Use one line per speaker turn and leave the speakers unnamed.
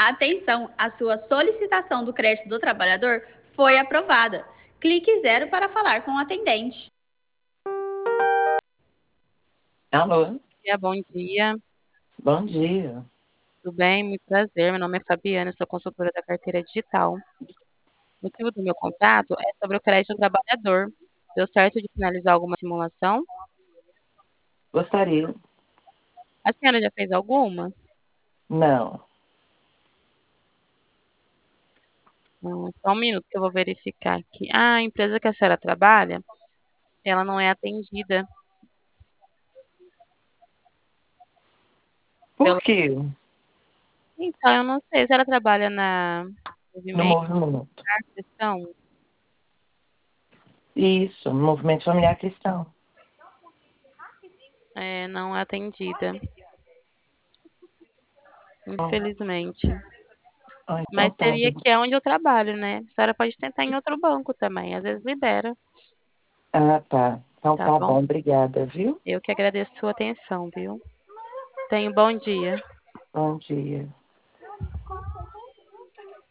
Atenção, a sua solicitação do crédito do trabalhador foi aprovada. Clique zero para falar com o atendente.
Alô,
Bom dia,
bom dia.
tudo bem? Muito prazer. Meu nome é Fabiana, sou consultora da carteira digital. O motivo do meu contato é sobre o crédito do trabalhador. Deu certo de finalizar alguma simulação?
Gostaria?
A senhora já fez alguma?
Não.
Só um minuto que eu vou verificar aqui. Ah, a empresa que a senhora trabalha, ela não é atendida
Por
pelo...
quê?
Então, eu não sei se ela trabalha na
No
movimento,
movimento.
na questão.
Isso, no movimento familiar cristão.
Não é atendida,
Não.
infelizmente.
Ah, então
Mas
tá.
teria que é onde eu trabalho, né? A senhora pode tentar em outro banco também, às vezes libera,
Ah, tá. Então
tá
tá
bom?
bom, obrigada, viu?
Eu que agradeço a sua atenção, viu? Tenha um bom dia.
Bom dia.